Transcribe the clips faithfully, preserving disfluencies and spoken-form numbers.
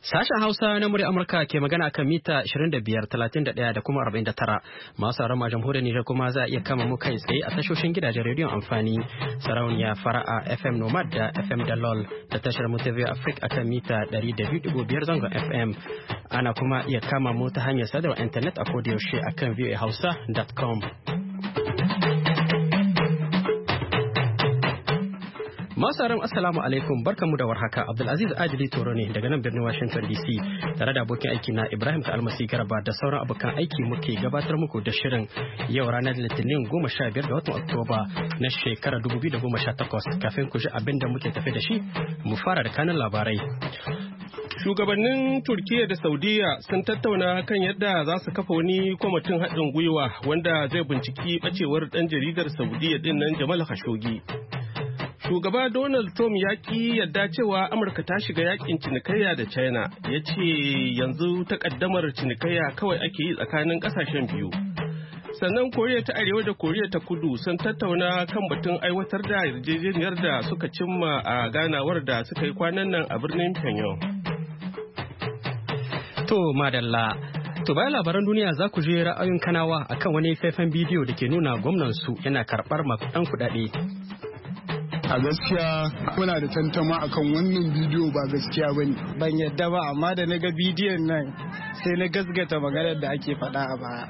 Sashen Hausa na murya Amurka ke magana akan mita ashirin da biyar, talatin da ɗaya da kuma arba'in da tara. Masu sauran a jamhuriyar Nijar kuma za a iya kama mu kai tsaye a tashoshin gidajen rediyon amfani, sarauniya Fara'a F M Nomad da F M Dalol da tashar mu ta V O Africa akan mita ɗari da biyu da biyar zangon F M. Ana kuma iya kama mu ta hanyar sadarwar intanet a kodayaushe akan v o a hausa dot com. Masu aron assalamu alaikum, barkanmu da warhaka. Abdulaziz Adili Toro ne daga nan birnin Washington D C tare da abokin aiki na Ibrahim Almasi Garba da sauran abokan aiki muke gabatar muku da shirin yau ranar Litinin goma sha biyar ga watan Oktoba na shekarar dubu biyu da goma sha takwas. Kafin ku ji abin da muke tafe da shi, mu fara da kanin labarai. Shugabannin Turkiyya da Saudiya sun tattauna kan yadda za su kafa wani kwamitin haɗin gwiwa wanda zai binciki ɓacewar ɗan jaridar Saudiya ɗin nan Jamal Khashoggi. Shugaba Donald Trump ya ƙi yadda cewa Amurka ta shiga yakin cinikayya da China, ya ce yanzu takaddamar cinikayya kawai ake yi tsakanin ƙasashen biyu. Sannan Koriya ta Arewa da Koriya ta Kudu sun tattauna kan batun aiwatar da yarjejeniyar da suka cimma a ganawar da suka yi kwanan nan a birnin Pyongyang. To madalla. To bayan labaran duniya za ku je ra'ayin Kanawa akan wani faifan bidiyo da ke nuna gwamnan su yana karɓar makudan kuɗaɗe. A gaskiya muna da tantama akan wannan bidiyo ba gaskiya bane. Ban yadda ba, amma da na ga bidiyon nan sai na gasgata maganar da ake faɗa a baya.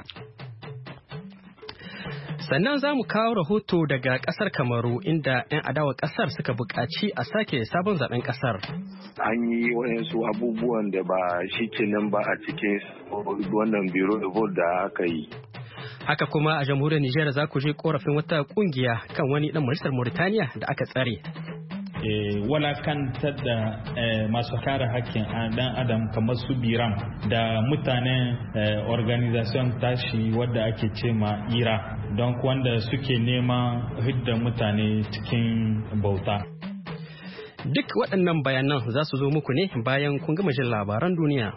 Sannan za mu kawo rahoto daga ƙasar Kamaru inda 'yan adawa ƙasar suka buƙaci a sake sabon zaben ƙasar. An yi wayansu abubuwan da ba shi kenan ba a cikin wannan biro da vote da aka yi. Haka kuma a jamhuriyar Nijar za ku je korafin wata kungiya kan wani dan majalisar Mauritania da aka tsare. Walakantar da masu kare hakkin dan adam kamar su Biram da mutanen organization tashi wadda ake ce ma Ira don wanda suke neman hidda mutane cikin bauta. Duk waɗannan bayanan za su zo muku ne bayan kun gama jin labaran duniya.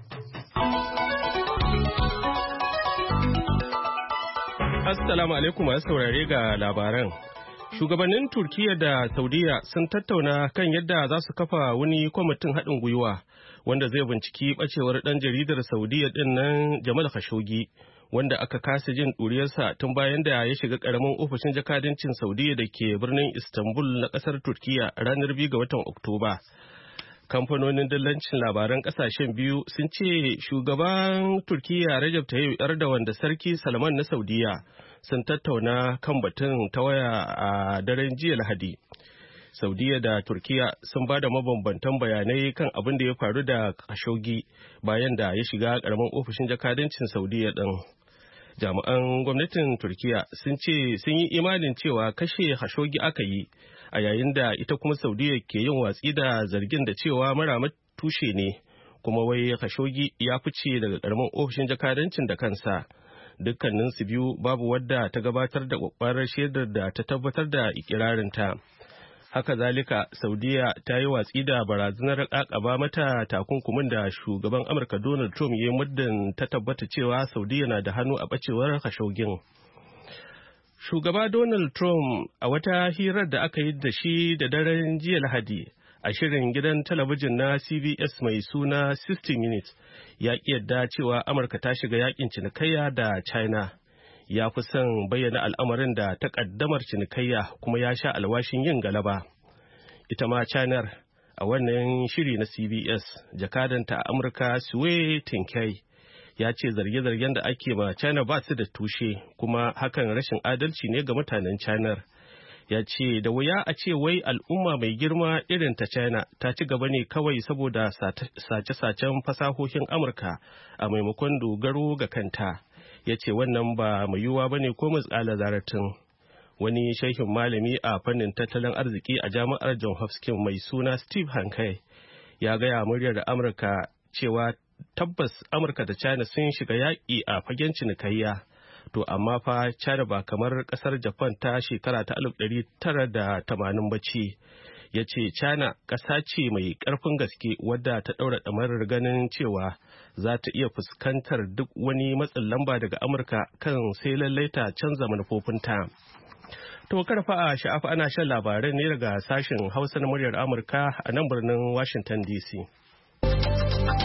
Assalamu alaikum masu saurare ga labaran. Shugabannin Turkiyya da Saudiya sun tattauna kan yadda za su kafa wani kwamitin haɗin gwiwa wanda zai binciki ɓacewar ɗan jaridar Saudiya ɗin nan Jamal Khashoggi wanda aka kasa jin ɗuriyarsa tun bayan da ya shiga ƙaramin ofishin jakadancin Saudiya da ke birnin Istanbul na ƙasar Turkiyya ranar biyu ga watan Oktoba. Kamfanonin dillancin labaran kasashen biyu sun ce shugaban Turkiyya Recep Tayyip Erdogan da Sarki Salman na Saudiya sun tattauna kan batun ta waya a daren jiya Lahadi. Saudiya da Turkiyya sun ba da mabambantan bayanai kan abin da ya faru da Khashoggi bayan da ya shiga karamin ofishin jakadancin Saudiya din. Jami'an gwamnatin Turkiyya sun ce sun yi imanin cewa kashe Khashoggi aka yi, a yayin da ita kuma Saudiya ke yin watsi da zargin da cewa mara tushe ne, kuma wai Khashoggi ya fice daga karamin ofishin jakadancin da kansa. Dukkanin su biyu babu wadda ta gabatar da kwakwarar shaidar da ta tabbatar da ikirarinta. Haka zalika Saudiya ta yi watsi da barazanar kakaba mata takunkumin da shugaban Amurka Donald Trump ya muddin ta tabbata cewa Saudiya na da hannu a bacewar Khashoggin. Shugaba Donald Trump a wata hirar da aka yi da shi da daren jiya Lahadi a shirin gidan talabijin na C B S mai suna sixty minutes ya ƙi yadda cewa Amurka ta shiga yakin cinikayya da China. Ya fi son bayyana al'amarin da takaddamar cinikayya kuma ya sha alwashin yin galaba. Ita ma China a wannan shiri na C B S jakadanta a Amurka Sue Tinkey ya ce zarge-zargen da ake ma China ba su da tushe kuma hakan rashin adalci ne ga mutanen China. Ya ce da wuya a ce wai al'umma mai girma irin ta China ta ci gaba ne kawai saboda sace-sacen fasahohin Amurka a maimakon dogaro ga kanta. Ya ce wannan ba mai yiwuwa ba ne ko matsala zaratin. Wani shehin malami a fannin tattalin arziki a jami'ar John Hopkins mai suna Steve Hankai ya gaya muryar Amurka cewa tabbas Amurka da China sun shiga yaƙi a fagen cinikayya. To amma fa China ba kamar ƙasar Japan ta shekara ta alif ɗari tara da tamanin ba ce. Ya ce China ƙasa ce mai ƙarfin gaske wadda ta ɗaura ɗamarar ganin cewa za ta iya fuskantar duk wani matsin lamba daga Amurka kan sai lallai ta canza manufofinta. To karfa a sha'afa ana shan labarai ne daga sashen Hausa na muryar Amurka a nan birnin Washington D C.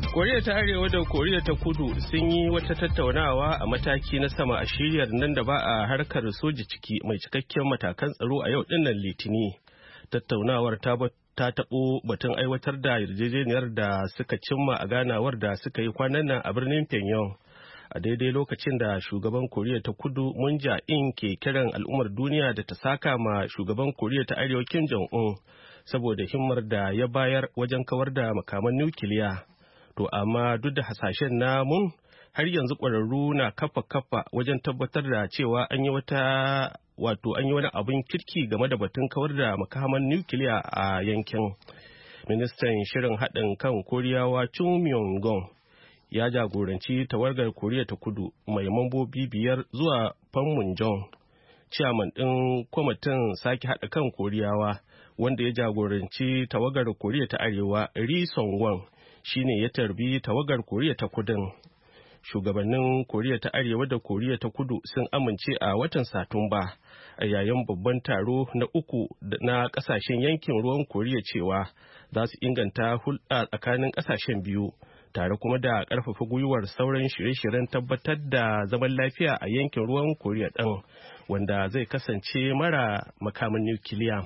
Koriya ta Arewa da Koriya ta Kudu sun yi wata tattaunawa a mataki na sama a shiryar nan da ba a harkar soja ciki mai cikakken matakan tsaro a yau dinnan Litini. Tattaunawar ta ta taɓo batun aiwatar da yarjejeniyar da suka cimma a ganawar da suka yi kwanan nan a birnin Pyongyang. A daidai lokacin da shugaban Koriya ta Kudu Moon Jae-in ke kiran al'ummar duniya da ta saka ma shugaban Koriya ta Arewa Kim Jong-un saboda himmar da ya bayar wajen kawar da makaman nukiliya. To amma duk da hasashen namun har yanzu ƙwararru na kafa-kafa wajen tabbatar da cewa an yi wata wato an yi wani abin kirki game da batun kawar da makaman nukiliya a yankin. Ministan shirin haɗin kan Koriyawa Chung Myong-gon ya jagoranci tawagar Koriya ta Kudu mai mambobi biyar zuwa Panmunjom. Ciyaman ɗin kwamitin sake haɗa kan Koriyawa wanda ya jagoranci tawagar Koriya ta Arewa Ri Song-won shine ya tarbi tawagar Koriya ta Kudin. Shugabannin Koriya ta Arewa da Koriya ta Kudu sun amince a watan Satumba a yayin babban taro na uku na kasashen yankin ruwan Koriya cewa za su inganta hulɗa tsakanin kasashen biyu tare kuma da ƙarfafa gwiwar sauran shirye-shiryen tabbatar da zaman lafiya a yankin ruwan Koriya ɗin wanda zai kasance mara makamin nukiliya.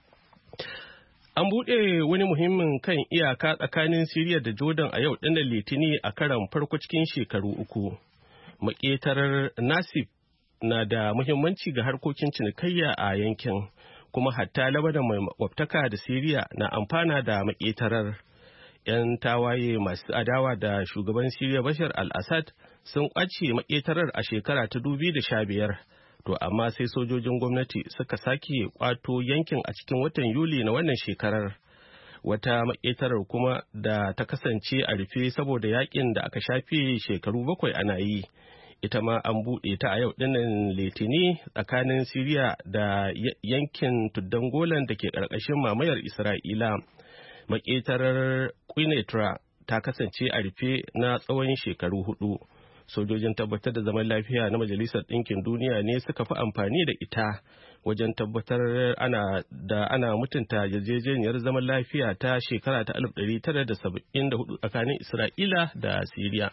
An buɗe wani muhimmin kan iyaka tsakanin Siriya da Jordan a yau ɗinnan Litini a karan farko cikin shekaru uku. Maƙetarar Nasif na da muhimmanci ga harkokin cinikayya a yankin, kuma hatta Lebanon mai makwabtaka da Siriya na amfana da maƙetarar. 'Yan tawaye masu adawa da shugaban Siriya Bashar al-Assad sun ƙwace maƙetarar a shekara ta dubu biyu da sha biyar. To amma sai sojojin gwamnati suka sake kwato yankin a cikin watan Yuli na wannan shekarar. Wata maƙetarar kuma da ta kasance a rufe saboda yakin da aka shafe shekaru bakwai ana yi. Ita ma an buɗe ta a yau ɗinnan Litini tsakanin Siriya da yankin tuddan Golan da ke ƙarƙashin mamayar Isra'ila. Maƙetarar Quneitra ta kasance a rufe na tsawon shekaru hudu. Sojojin tabbatar da zaman lafiya na Majalisar Ɗinkin Duniya ne suka fi amfani da ita wajen tabbatar ana da ana mutunta yarjejeniyar zaman lafiya ta shekara ta alif ɗari tara da saba'in da hudu tsakanin Isra'ila da Siriya.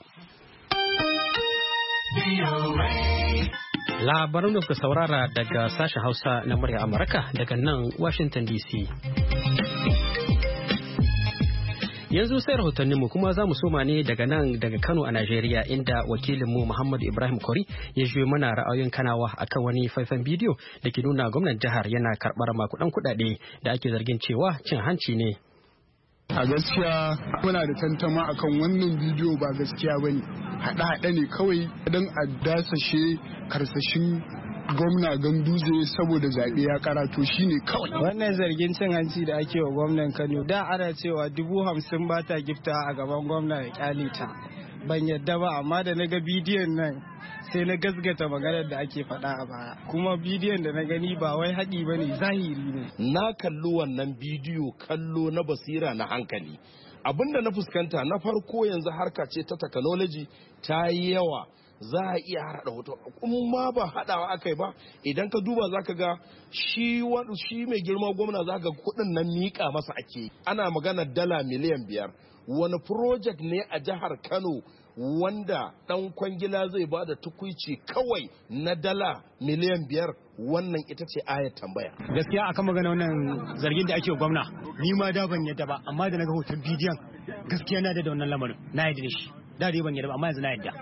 Labaran da kuka saurara daga sashen Hausa na murya Amurka daga nan Washington D C. Yanzu sai rahotanninmu kuma za mu soma ne daga nan daga Kano a Najeriya inda wakilinmu Muhammadu Ibrahim Kori ya juyo mana ra'ayoyin Kanawa akan wani faifan bidiyo da ke nuna gwamnan jihar yana karɓar makudan kuɗaɗe da ake zargin cewa cin hanci ne. A gaskiya muna da tantama akan wannan bidiyo ba gaskiya bane. Haɗe-haɗe ne kawai don a dasashe karsashin gwamna Ganduje saboda zaɓe ya karato shi ne kawai. Wannan zargin cin hanci da ake wa gwamnan Kano da ana cewa dubu hamsin ba ta gifta a gaban gwamna ya kyale ta. Ban yadda ba amma da na ga bidiyon nan sai na gasgata maganar da ake faɗa a baya. Kuma bidiyon da na gani ba wai haɗi ba ne zahiri ne. Na kalli wannan bidiyo kallo na basira na hankali. Abinda na fuskanta na farko yanzu harka ce ta technology ta yi yawa. Za a iya haɗa hoto kuma ba haɗawa aka yi ba idan ka duba za ka ga shi shi mai girma gwamna za ka ga kuɗin nan miƙa masa ake ana magana dala miliyan biyar wani project ne a jihar Kano wanda ɗan kwangila zai ba da tukuici kawai na dala miliyan biyar wannan ita ce ayar tambaya. Gaskiya akan magana wannan zargin da ake wa gwamna ni ma da ban yadda ba amma da naga hoton bidiyon gaskiya na da wannan lamarin na yadda shi da dai ban yadda ba amma yanzu na yadda.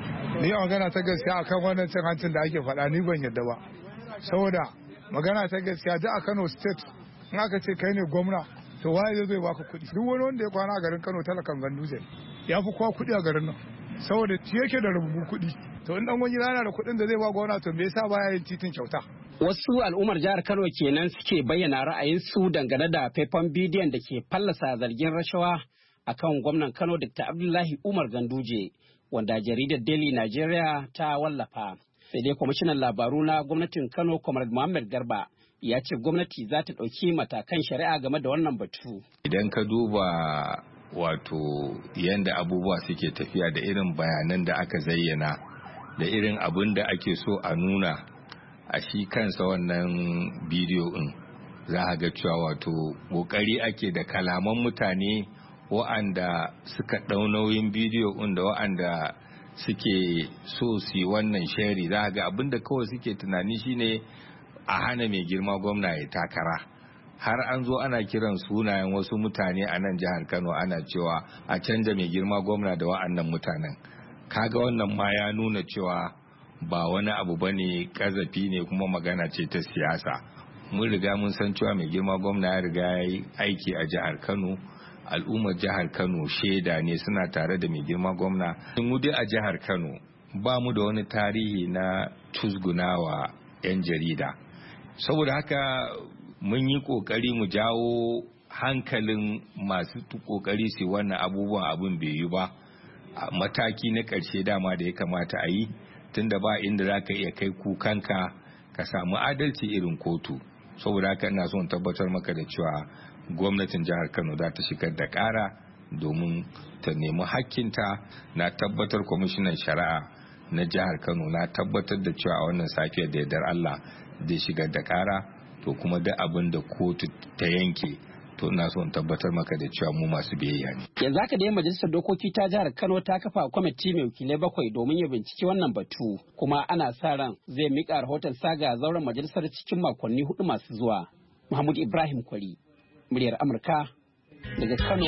Ni magana ta gaskiya akan wannan cin hancin da ake faɗa ni ban yadda ba saboda magana ta gaskiya duk a Kano state in aka ce kai ne gwamna to waye zai zai baka kuɗi duk wani wanda ya kwana a garin Kano talakan Ganduje ya fi kowa kuɗi a garin nan saboda shi yake da rububun kuɗi to in dan wani yana da kuɗin da zai ba gwamna to me yasa baya yin titin kyauta. Wasu al'ummar jihar Kano kenan suke bayyana ra'ayinsu dangane da faifan bidiyon da ke fallasa zargin rashawa akan gwamnan Kano Doctor Abdullahi Umar Ganduje wanda jaridar Daily Nigeria ta wallafa. Sai dai kwamishinan labaru na gwamnatin Kano Comrade Muhammad Garba ya ce gwamnati za ta ɗauki matakan shari'a game da wannan batu. Idan ka duba wato yadda abubuwa suke tafiya da irin bayanan da aka zayyana da irin abin da ake so a nuna a shi kansa wannan bidiyo ɗin za a ga cewa wato ƙoƙari ake da kalaman mutane wa'anda suka ɗau nauyin bidiyo ɗin da wa'anda suke so su yi wannan shari. Za ga abin da kawai suke tunani shine a hana mai girma gwamna ya takara. Har an zo ana kiran sunayen wasu mutane a nan jihar Kano ana cewa a canja mai girma gwamna da wa'annan mutanen. Kaga wannan ma ya nuna cewa ba wani abu bane, kazafi ne kuma magana ce ta siyasa. Mun riga mun san cewa mai girma gwamna ya riga ya yi aiki a jihar Kano. Al'ummar jihar Kano shaida ne, suna tare da mai girma gwamna. Mu dai a jihar Kano ba mu da wani tarihi na tusgunawa 'yan jarida. Saboda haka mun yi kokari mu jawo hankalin masu kokari su wannan abubuwan, abin bai yi ba. Mataki na ƙarshe dama da ya kamata a yi, tunda ba inda za ka iya kai kukanka ka samu adalci irin kotu. Saboda haka ina son tabbatar maka da cewa gwamnatin jihar Kano za ta shigar da ƙara domin ta nemi hakkinta. Na tabbatar kwamishinan shari'a na jihar Kano na tabbatar da cewa wannan safiyar da yardar Allah zai shigar da ƙara, to kuma duk abin da kotu ta yanke to ina so in tabbatar maka da cewa mu masu biyayya ne. Yanzu haka dai majalisar dokoki ta jihar Kano ta kafa kwamiti mai wakilai bakwai domin ya binciki wannan batu, kuma ana sa ran zai miƙa rahoton saga zauren majalisar cikin makonni hudu masu zuwa. Muhammad Ibrahim Kwari, muryar Amurka daga Kano.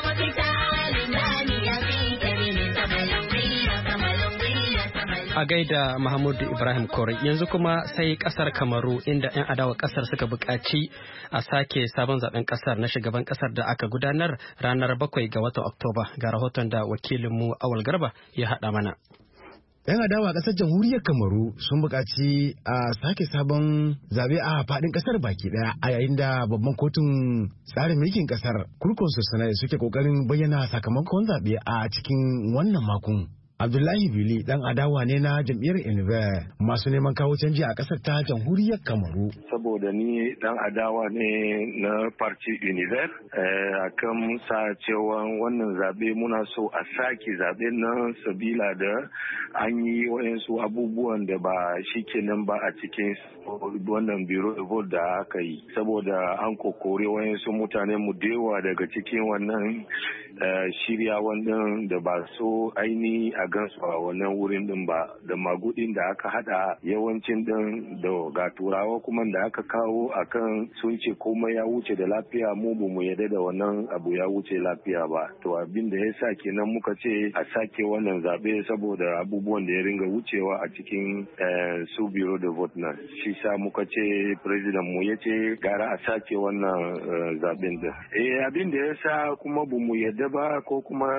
A gaida Mahmudu Ibrahim Kore. Yanzu kuma sai kasar Kamaru, inda 'yan adawa kasar suka buƙaci a sake sabon zaben kasar na shugaban kasar da aka gudanar ranar bakwai ga watan Oktoba. Ga rahoton da wakilinmu Awal Garba ya haɗa mana. 'Yan adawa ƙasar jamhuriyar Kamaru sun buƙaci a sake sabon zabe a faɗin ƙasar baki ɗaya, a yayin da babban kotun tsarin mulkin ƙasar kurkun sosai suke ƙoƙarin bayyana sakamakon zabe a cikin wannan makon. Abdullahi Bili dan adawa ne na jam'iyyar Enver masu neman kawo canji a ƙasar ta jamhuriyar Kamaru. Saboda ni dan adawa ne na parti Enver a kan sa cewa wannan zabe muna so a sake zabe nan sabila da an yi wayansu abubuwan da ba shi kenan ba a cikin wannan biro de vote da aka yi. Saboda an kokore wayansu mutane mu dewa daga cikin wannan shirya wannan da ba so aini a gansu a wannan wurin din ba, da magudin da aka hada yawancin din da ga turawa kuma da aka kawo akan sun ce komai ya wuce da lafiya, mu ba mu yarda da wannan abu ya wuce lafiya ba. To abin da ya sa kenan muka ce a sake wannan zabe saboda abubuwan da ya ringa wucewa a cikin su biro da vote na. Shi sa muka ce president mu ya ce gara a sake wannan zaben din. Eh abin da ya sa kuma ba mu yarda ba, ko kuma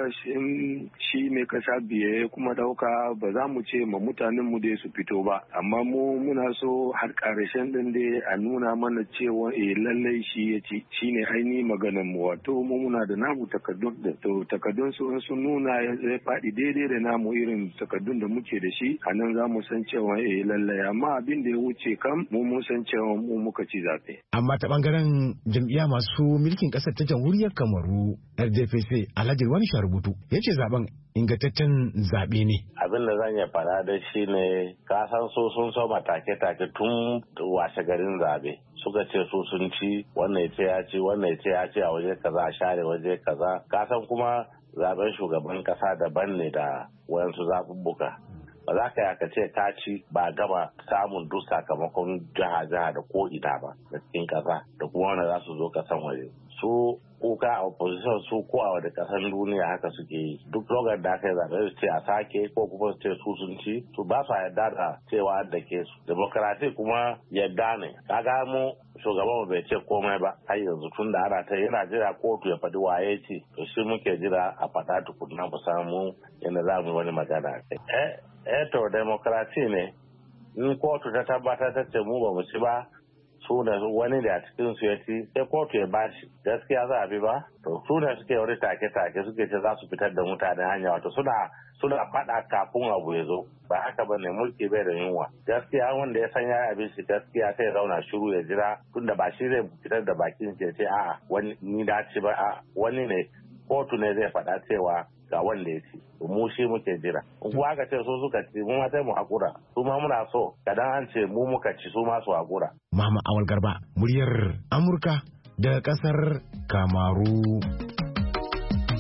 shi mai kasa biye kuma dauka ba za mu ce ma mutanen mu dai su fito ba, amma mu muna so har karshen din dai a nuna mana cewa eh lallai shi ya ci, shine ainihin maganar mu. Wato mu muna da namu takaddun da to takaddun su sun nuna ya faɗi daidai da namu irin takaddun da muke da shi, a nan za mu san cewa eh lallai, amma abin da ya wuce kam mu mun san cewa mu muka ci zaɓe. Amma ta bangaren jam'iyya masu mulkin ƙasar ta jamhuriyar Kamaru R D P C, Alhaji Wani Sharubutu ya ce zaben ingantaccen zaɓe ne. Abin da zan iya faɗa da shi ne, ka san so sun so matake-take tun washe garin zaɓe. Suka ce su sun ci, wannan ya ce ya ci, wannan ya ce ya ci a waje kaza, a share waje kaza. Ka san kuma zaben shugaban kasa daban ne da wayansu zaɓuɓɓuka. Ba za ka yaka ce ka ci ba gama samun duk sakamakon jiha-jiha da ko ina ba da cikin kasa, da kuma wanda za su zo kasan waje. Su kuka a opposition su ko a wadda kasan duniya haka suke yi, duk lokacin da aka yi zaɓe su ce a sake ko kuma su ce su sun ci, su ba su yarda da cewa da ke su. Demokarasi kuma yadda ne, kaga mu shugaban bai ce komai ba har yanzu, tun da ana ta yana jira kotu ya faɗi waye ce, to shi muke jira a faɗa tukunna mu samu yadda za mu yi wani magana kai. Eh, eh to demokarasi ne, in kotu ta tabbatar ta ce mu ba mu ci ba, su da wani da a cikin su ya ci, sai kotu ya bashi, gaskiya za a bi ba, to su ne suke wani take-take suke ce za su fitar da mutane hanya, wato suna suna faɗa kafin abu ya zo, ba haka ba ne, mulki bai da yunwa. Gaskiya wanda ya san ya abin shi gaskiya sai ya zauna shiru ya jira, tunda ba shi zai fitar da bakin shi ya ce a'a wani ni da ci ba, a wani ne kotu ne zai faɗa cewa ga wanda ya ci, mu shi muke jira. In kuwa aka ce su suka ci, mu ma sai mu hakura, su ma muna so kadan an ce mu muka ci, su ma su hakura. Mama Awal Garba, muryar Amurka daga kasar Kamaru.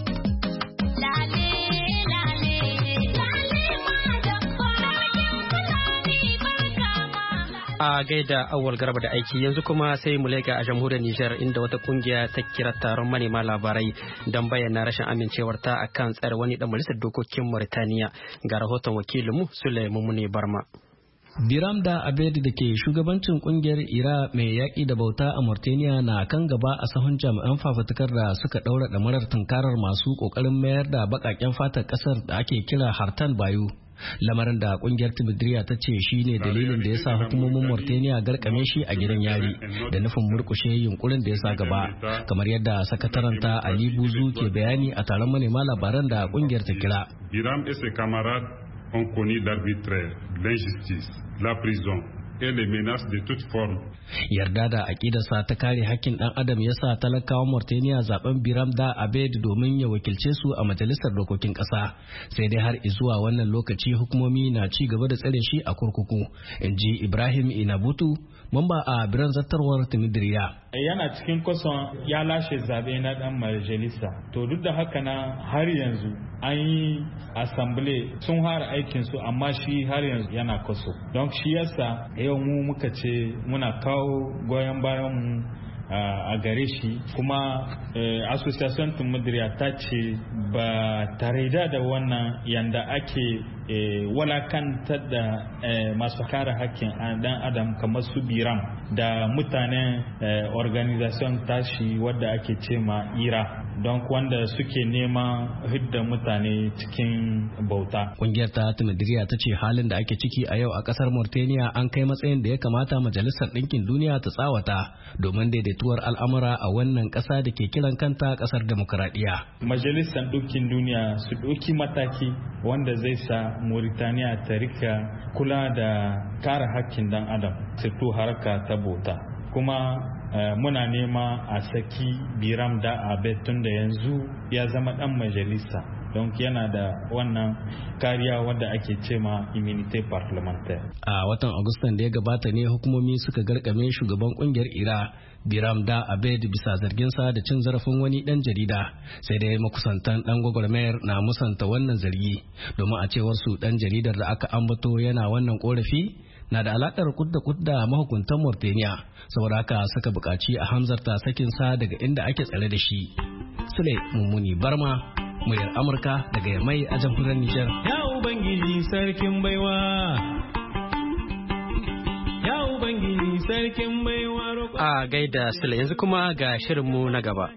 A gaida Awal Garba da aiki yanzu kuma sai mu leka a jamhuriyar Nijar inda wata kungiya ta kira taron manema labarai don bayyana rashin amincewarta akan tsare wani dan majalisar dokokin Mauritania. Ga rahoton wakilinmu Sulaimu Mune Barma. Biram da Abedi da ke shugabancin kungiyar Ira mai yaƙi da bauta a Mauritania na kan gaba a sahun jami'an fafutukar da suka ɗaura ɗamarar tunkarar masu ƙoƙarin mayar da baƙaƙen fatar ƙasar da ake kira Hartan Bayu. Lamarin da kungiyar Timidiriya ta ce shi ne dalilin da ya sa hukumomin Mauritania garkame shi a gidan yari da nufin murkushe yunkurin da ya sa gaba, kamar yadda sakataranta Ali Buzu ke bayani a taron manema labaran da kungiyar ta kira. Biram et ses camarades ont connu l'arbitraire, l'injustice, la prison et les menaces de toute forme. Yarda da aƙidarsa ta kare hakkin ɗan adam ya sa talakawan Mauritania zaben Biram da Abed domin ya wakilce su a majalisar dokokin ƙasa. Sai dai har izuwa wannan lokaci hukumomi na ci gaba da tsare shi a kurkuku, in ji Ibrahim Inabutu, mamba a biran zattarwar Timidiriya. Yana cikin kwason ya lashe zaɓe na ɗan majalisa. To duk da haka na har yanzu an yi asambile sun fara aikinsu amma shi har yanzu yana kwaso. Don shi yasa yau mu muka ce muna kawo goyon bayan mu a gare shi, kuma association Timidiriya ta ce ba tare da wannan yanda ake walakantar da masu kare hakkin dan adam kamar su Biram da mutanen organization tashi wadda ake ce ma Ira, don wanda suke neman hidda mutane cikin bauta. Kungiyar ta Timidiriya ta ce halin da ake ciki a yau a kasar Mauritania an kai matsayin da ya kamata Majalisar Ɗinkin Duniya ta tsawata domin daidaituwar al'amura a wannan ƙasa da ke kiran kanta ƙasar demokuraɗiyya. Majalisar Ɗinkin Duniya su ɗauki mataki wanda zai sa Mauritania ta rika kula da kare hakkin dan adam, sirtu harka ta bauta. Kuma uh, muna nema a saki Biram da Abed tun da yanzu ya zama dan majalisa, don yana da wannan kariya wadda ake cema immunity parliamentaire. A watan Agustan da ya gabata ne hukumomi suka garkame shugaban kungiyar Ira Biram da Abed bisa zarginsa da cin zarafin wani dan jarida, sai dai makusantan dan gwagwarmayar na musanta wannan zargi, domin a cewar su dan jaridar da aka ambato yana wannan korafi na da alakar kudda kudda mahukuntan Mauritania, saboda haka suka buƙaci a hamzarta sakinsa daga inda ake tsare da shi. Sule Mummuni Barma, muryar Amurka daga Yamai a jamhuriyar Nijar. Ya Ubangiji sarkin baiwa, ya Ubangiji sarkin baiwa. A gaida Sule, yanzu kuma ga shirinmu na gaba.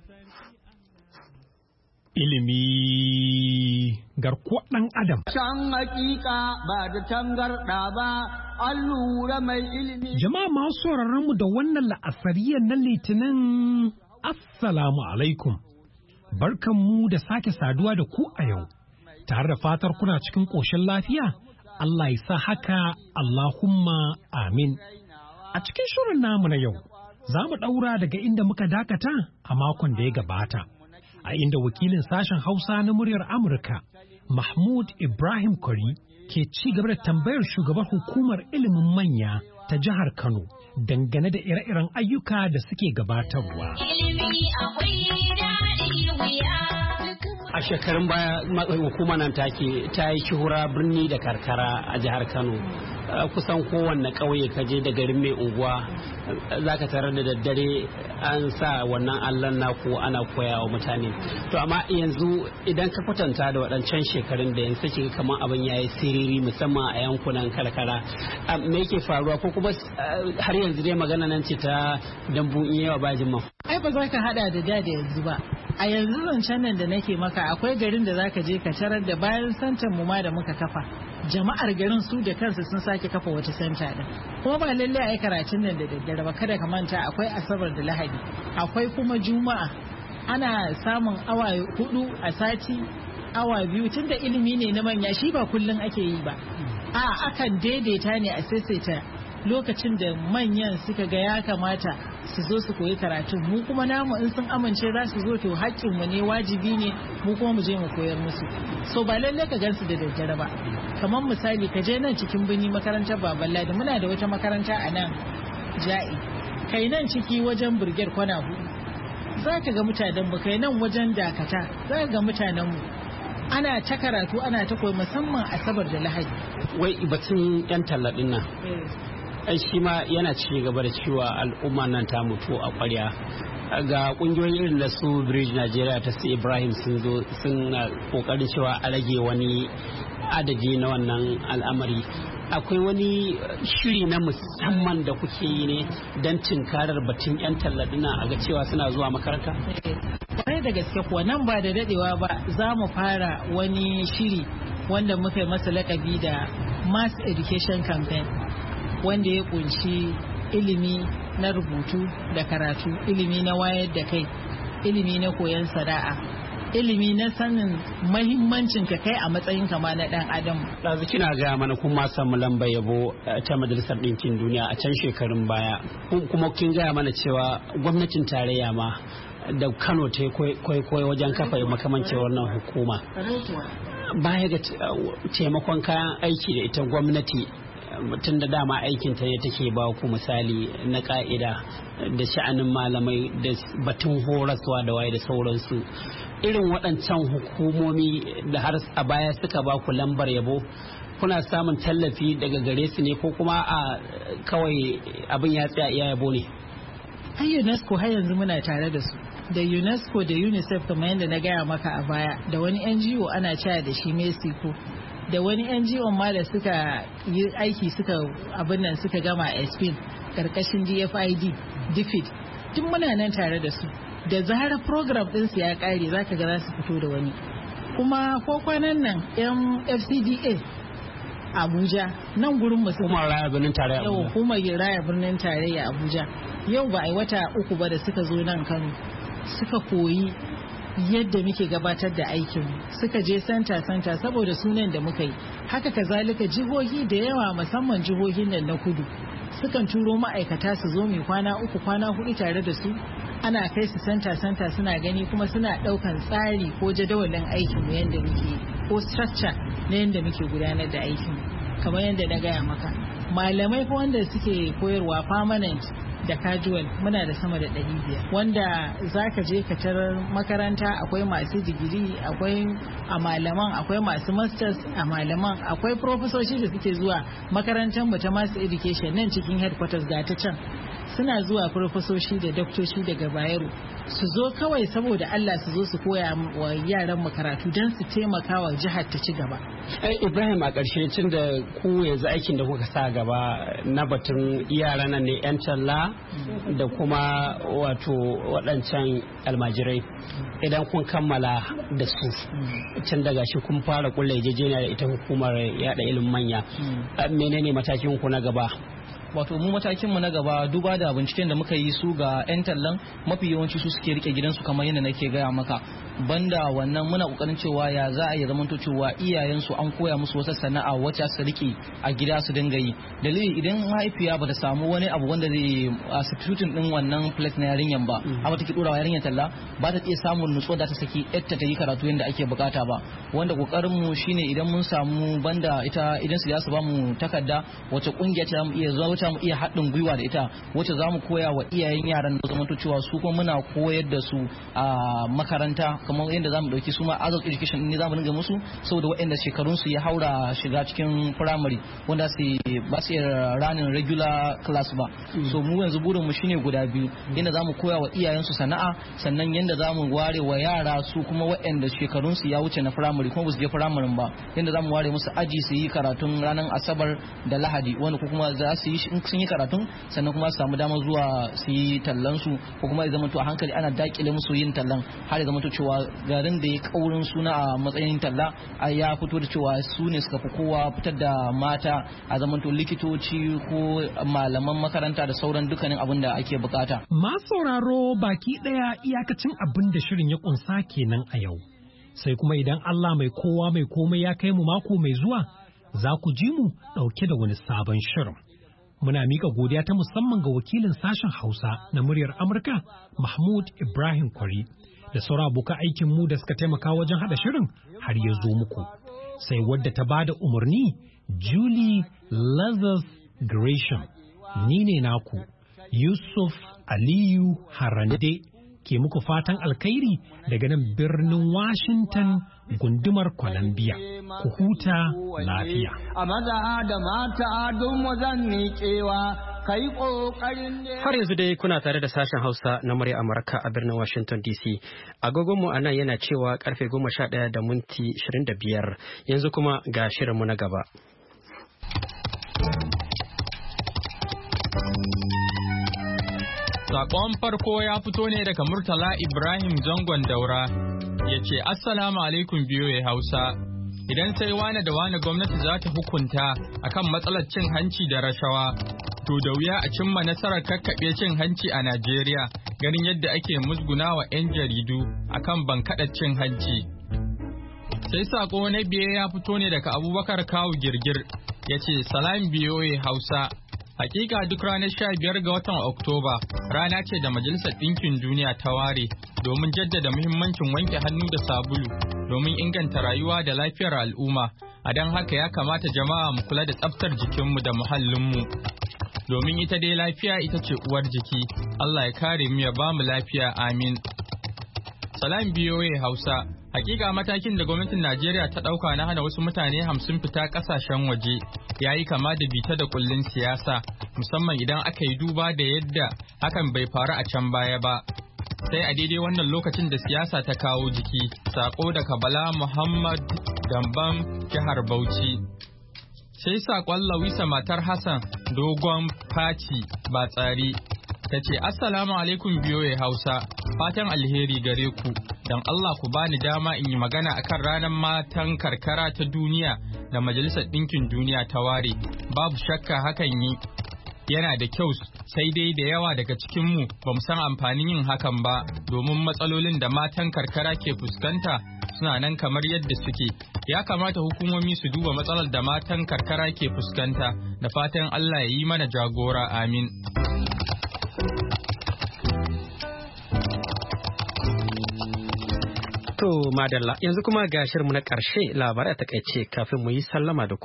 Ilimi garkuwar ɗan Adam. Can hakika ba da tangarɗa ba, an lura mai ilimi. Jama'a masu sauraron mu da wannan la'asariyar na Litinin, Assalamu alaikum. Barkanmu da sake saduwa da ku a yau, tare da fatar kuna cikin ƙoshin lafiya, Allah ya sa haka, Allahumma amin. A cikin shirin namu na yau, za mu ɗaura daga inda muka dakata a makon da ya gabata, a inda wakilin sashen Hausa na muryar Amurka, Mahmud Ibrahim Kwari, ke ci gaba da tambayar shugabar hukumar ilimin manya ta jihar Kano dangane da ire-iren ayyuka da suke gabatarwa. A shekarun baya hukumar nan take ta yi shuhura birni da karkara a jihar Kano. Kusan kowanne ƙauye kaje da garin mai unguwa za ka tarar da daddare an sa wannan allon naku ana koya wa mutane. To amma yanzu idan ka kwatanta da waɗancan shekarun da yanzu ke kamar abin yayi siriri musamman a yankunan karkara, me yake faruwa ko kuma har yanzu dai magana nan ce ta dambu in yawa bajin ma. Ai ba za ka hada da da da yanzu ba. A yanzu zancen nan da nake maka akwai garin da zaka je ka tarar da bayan santan mu ma da muka kafa, jama'ar garin su da kansu sun sake kafa wata santa din. Kuma ba lalle a yi karatun nan da daddare ba, kada ka manta akwai asabar da lahadi, akwai kuma juma'a. Ana samun awa hudu a sati, awa biyu, tunda ilimi ne na manya shi ba kullum ake yi ba. A akan daidaita ne a saisaita lokacin da manyan suka ga ya kamata su zo su koyi karatu, mu kuma namu in sun amince za su zo to haƙƙin mu ne, wajibi ne mu kuma mu je mu koyar musu. So ba lalle ka gansu da daddare ba. Kamar misali ka je nan cikin birni makarantar Baballadi, muna da wata makaranta a nan Ja'i. Kai nan ciki wajen Burger Kwana hudu za ka ga mutanen mu, kai nan wajen Dakata za ka ga mutanen mu. Ana ta karatu ana ta koyi musamman Asabar da Lahadi. Wai batun yan talladin nan. shi ma yana ci gaba da cewa al'umma nan ta mutu a ƙwarya. Ga kungiyoyin irin da su Bridge Nigeria ta su Ibrahim sun zo sun kokarin cewa a rage wani adadi na wannan al'amari. Akwai wani shiri na musamman da kuke yi ne don tunkarar batun 'yan talladina a ga cewa suna zuwa makaranta? Kwarai da gaske kuwa nan ba da dadewa ba za mu fara wani shiri wanda muka yi masa lakabi da Mass Education Campaign, wanda ya kunshi ilimi na rubutu da karatu, ilimi na wayar da kai, ilimi na koyon sana'a, ilimi na sanin mahimmancin ka kai a matsayin kama na dan adam. Ɗazu kina gaya mana kun ma samu lamba yabo ta Majalisar Ɗinkin Duniya a can shekarun baya, kuma kin gaya mana cewa gwamnatin tarayya ma da Kano ta kwaikwayo wajen kafa makamancin wannan hukuma. Baya ga taimakon kayan aiki da ita gwamnati, tun da dama aikin ta ne take ba ku misali na ka'ida da sha'anin malamai da batun horaswa da waye da sauransu, irin waɗancan hukumomi da har a baya suka ba ku lambar yabo, kuna samun tallafi daga gare su ne ko kuma a kawai abin ya tsaya iya yabo ne? Ai UNESCO har yanzu muna tare da su, da UNESCO da UNICEF kamar yadda na gaya maka a baya, da wani N G O ana cewa da shi Mexico, da wani N G O ma da suka yi aiki suka abin nan suka gama a Spain karkashin D F I D, D F I D, duk muna nan tare da su. Da zarar program ɗinsu ya ƙare za ka ga za su fito da wani. Kuma ko kwanan nan M F C D A Abuja nan gurin musu Hukumar Raya Birnin Tarayya Abuja. Hukumar Raya Birnin Tarayya Abuja. Yau ba a yi wata uku ba da suka zo nan Kano, suka koyi yadda muke gabatar da aikin, suka je santa santa saboda sunan da muka yi. Haka kazalika jihohi da yawa, musamman jihohin nan na kudu, sukan turo ma'aikata su zo mai kwana uku kwana hudu tare da su, ana kai su santa santa suna gani kuma suna daukan tsari ko jadawalin aikin mu yadda muke, ko structure na yadda muke gudanar da aikin, kamar yadda na gaya maka. Malamai ko wanda suke koyarwa permanent da casual muna da sama da ɗari biyar, wanda za ka je ka tarar makaranta akwai masu digiri, akwai a malaman, akwai masu masters a malaman, akwai profesoshi da suke zuwa makarantar mu ta mass education nan cikin headquarters ga ta can, suna zuwa profesoshi da doktoshi daga Bayero su zo kawai saboda Allah su zo su koya wa yaran mu karatu don su taimaka wa jihar ta ci gaba. Ibrahim, a ƙarshe cin da ku yanzu aikin da kuka sa gaba na batun yaran nan ne 'yan talla da kuma wato waɗancan almajirai, idan kun kammala da su can daga shi kun fara kulle yarjejeniya da ita hukumar yada ilimin manya, menene matakin ku na gaba? Wato mu matakinmu na gaba, duba da binciken da muka yi su ga 'yan tallan mafi yawanci su suke rike gidansu kamar yadda nake gaya maka. Banda wannan muna kokarin cewa ya za a yi zamanto cewa iyayensu an koya musu wata sana'a wacce su rike a gida su dinga yi. Dalili idan mahaifiya bata samu wani abu wanda zai a substitute din wannan plate na yarinyan ba, amma take dora yarinyar talla, ba ta iya samun nutsuwa da ta saki yadda ta yi karatu yadda ake bukata ba. Wanda kokarin mu shine idan mun samu banda ita idan su za su ba mu takarda wacce kungiya ce mu iya zuwa mu iya haɗin gwiwa da ita wacce za mu koya wa iyayen yaran da zamanto cewa su kuma muna koyar da su a makaranta kamar yadda za mu ɗauki su ma adult education ne za mu dinga musu, saboda waɗanda shekarun su ya haura shiga cikin primary wanda su ba su ranin regular class ba. So mu yanzu burin mu shine guda biyu, yadda za mu koya wa iyayen su sana'a, sannan yadda za mu ware wa yara su kuma waɗanda shekarun su ya wuce na primary kuma ba su je primary ba, yadda za mu ware musu aji su yi karatun ranar asabar da lahadi, wanda ko kuma za su yi sun yi karatun sannan kuma su samu damar zuwa su yi tallan su, ko kuma ya zama to a hankali ana dakile musu yin tallan har ya zama to cewa garin da ya kaurin suna a matsayin talla ya fito da cewa su ne suka fi kowa fitar da mata a zama to likitoci ko malaman makaranta da sauran dukkanin abin da ake bukata. Masu sauraro baki daya iyakacin abin da shirin ya kunsa kenan a yau, sai kuma idan Allah mai kowa mai komai ya kai mu mako mai zuwa za ku ji mu dauke da wani sabon shirin. Muna mika godiya ta musamman ga wakilin sashen Hausa na muryar Amurka Mahmud Ibrahim Kwari da sauran abokan aikin mu da suka taimaka wajen hada shirin har ya zo muku. Sai wadda ta bada umarni Julie Lazarus Gresham. Ni ne naku Yusuf Aliyu Harande ke muku fatan alkhairi daga nan birnin Washington gundumar Columbia. Ku huta lafiya. A maza da mata don wazan miƙewa kai ƙoƙarin ne. Har yanzu dai kuna tare da sashen Hausa na murya Amurka a birnin Washington D C. Agogonmu a nan yana cewa karfe goma sha ɗaya da minti ashirin da biyar. Yanzu kuma ga shirinmu na gaba. Sakon farko ya fito ne daga Murtala Ibrahim Zangon Daura, ya ce Assalamu alaikum biyoyi Hausa. Idan sai wane da wane gwamnati za ta hukunta akan matsalar cin hanci da rashawa, to da wuya a cimma nasarar kakkaɓe cin hanci a Najeriya, ganin yadda ake musguna wa 'yan jaridu akan bankaɗar cin hanci. Sai sako na biye ya fito ne daga Abubakar Kawu Girgir, ya ce Salam biyoyi Hausa. Hakika duk ranar sha biyar ga watan Oktoba rana ce da Majalisar Ɗinkin Duniya ta ware domin jaddada muhimmancin wanke hannu da sabulu domin inganta rayuwa da lafiyar al'umma. A don haka ya kamata jama'a mu kula da tsaftar jikinmu da muhallinmu. Domin ita dai lafiya ita ce uwar jiki. Allah ya kare mu ya ba mu lafiya, amin. Salam B O A Hausa. Hakika matakin da gwamnatin Najeriya ta ɗauka na hana wasu mutane hamsin fita ƙasashen waje ya yi kama da bita da kullun siyasa, musamman idan aka yi duba da yadda hakan bai faru a can baya ba. Sai a daidai wannan lokacin da siyasa ta kawo jiki, sako daga Bala Muhammad Dambam jihar Bauchi. Sai sakon Lawisa matar Hassan Dogon Faci Batsari ta ce Assalamu alaikum B O A Hausa, fatan alheri gare ku. Don Allah ku bani dama in yi magana akan ranar matan karkara ta duniya da Majalisar Ɗinkin Duniya ta ware. Babu shakka hakan yi yana da kyau, sai dai da yawa daga cikinmu ba mu san amfanin yin hakan ba, domin matsalolin da matan karkara ke fuskanta suna nan kamar yadda suke. Ya kamata hukumomi su duba matsalar da matan karkara ke fuskanta, da fatan Allah ya yi mana jagora, amin. To madalla, yanzu kuma ga shirinmu na ƙarshe, labarai a takaice kafin mu yi sallama da ku.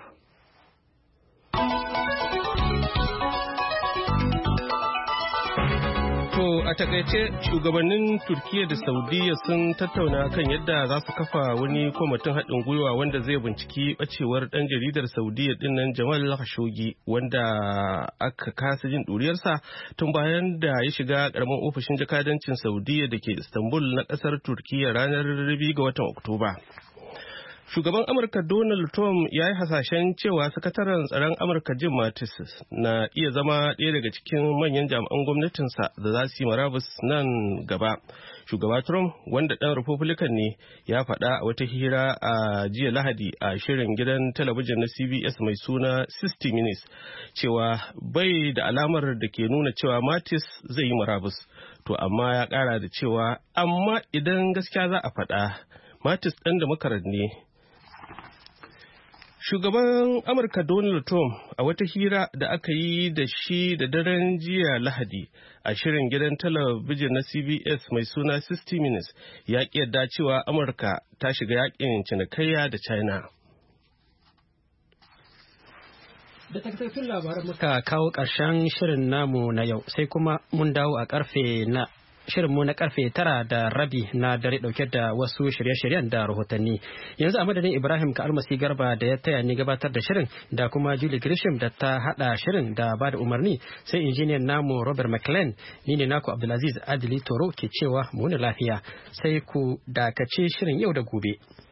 To a takaice shugabannin Turkiyya da Saudiya sun tattauna kan yadda za su kafa wani kwamitin haɗin gwiwa wanda zai binciki ɓacewar ɗan jaridar Saudiya dinnan Jamal Khashoggi, wanda aka kasa jin ɗuriyarsa tun bayan da ya shiga ƙaramin ofishin jakadancin Saudiya da ke Istanbul na ƙasar Turkiyya ranar biyu ga watan Oktoba. Shugaban Amurka Donald Trump ya yi hasashen cewa sakataren tsaron Amurka Jim Mattis na iya zama ɗaya daga cikin manyan jami'an gwamnatinsa da za su yi marabus nan gaba. Shugaba Trump, wanda ɗan Republican ne, ya faɗa a wata hira a jiya Lahadi a shirin gidan talabijin na C B S mai suna sixty minutes cewa bai da alamar da ke nuna cewa Mattis zai yi marabus. To amma ya ƙara da cewa amma idan gaskiya za a faɗa, Mattis ɗan Democrat ne. Shugaban Amurka Donald Trump a wata hira da aka yi da shi da daren jiya Lahadi a shirin gidan talabijin na C B S mai suna sixty minutes ya ƙi yadda cewa Amurka ta shiga yakin cinikayya da China. Da takaitattun labaran muka kawo ƙarshen shirin namu na yau, sai kuma mun dawo a ƙarfe na shirinmu na karfe tara da rabi na dare dauke da wasu shirye-shiryen da rahotanni. Yanzu a madadin Ibrahim ka almasi garba da ya taya ni gabatar da shirin, da kuma Julie Grisham da ta hada shirin da ba da umarni, sai injiniyan namu Robert McLean, ni ne naku Abdulaziz Adili Toro ke cewa mu ne lafiya, sai ku dakace shirin yau da gobe.